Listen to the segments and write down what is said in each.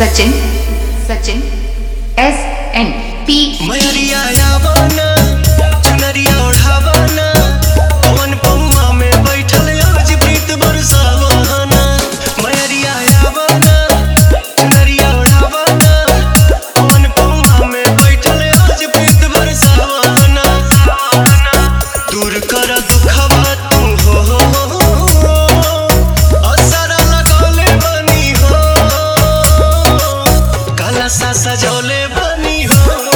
Sachin Sachin SNP मयरिया यावना चुनरिया ओढ़ावना पवन पौआ में बैठल आज प्रीत बरसावना मयरिया यावना चुनरिया ओढ़ावना पवन पौआ में बैठल आज प्रीत बरसावना दूर कर दुखवा तू हो असर लगौले बनी हो काला सा सजौले बनी हो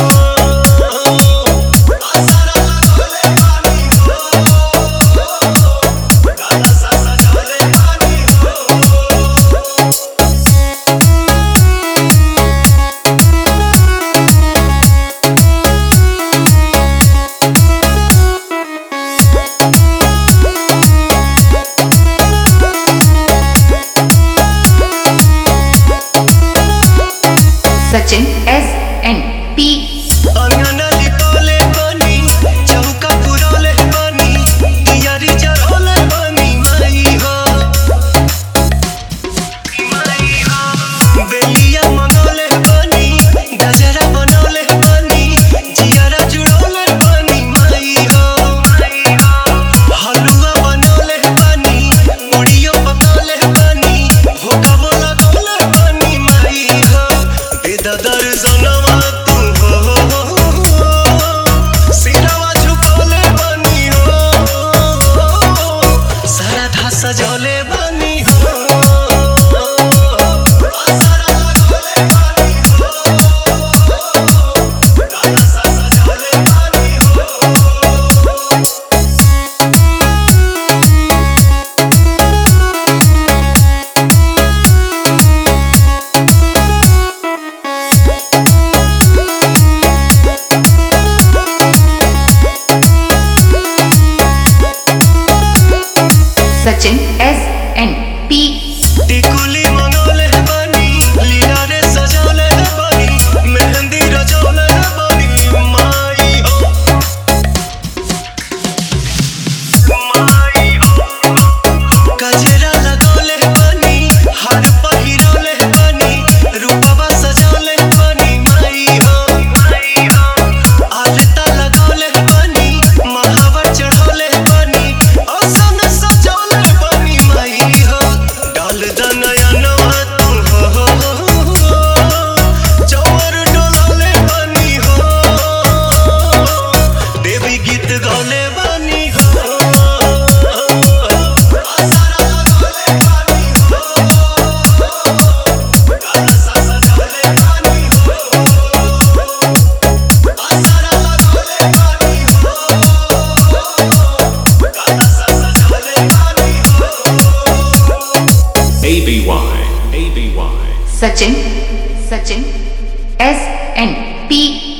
सचिन SNP अंगना लिपोले बनी चौका पुरोले बनी तियारी चढ़ोले बनी माई हो बेलिया मंगोले बनी गजरा बनोले बनी जियारा जुड़ोले बनी माई हो हलुआ बनोले बनी उड़ियो पकाले बनी भोगावो लगोले बनी माई हो बेददर जनवा तू हो सिरवा झुकोले बनी हो सारा धा सजोले बनी हो सारा लगोले बनी हो काला सा सजोले बनी हो सचिन SNP टिकुली मंगोले बनी लीला रे सजोले बनी मेहंदी रचोले बनी माई हो गजरा लगोले बनी हार पहिरोले बनी रूपवा सजोले बनी माई हो आलता लगोले बनी महावर चढ़ोले बनी औसन सजोले बनी माई हो डाल दनयनवा तू हो चौर डोलोले बनी हो देवी गीत गौले बनी हो सारा लगोले बनी हो काला सा सजोले बनी हो सारा लगोले बनी हो काला सा सजोले बनी हो ABY सचिन SNP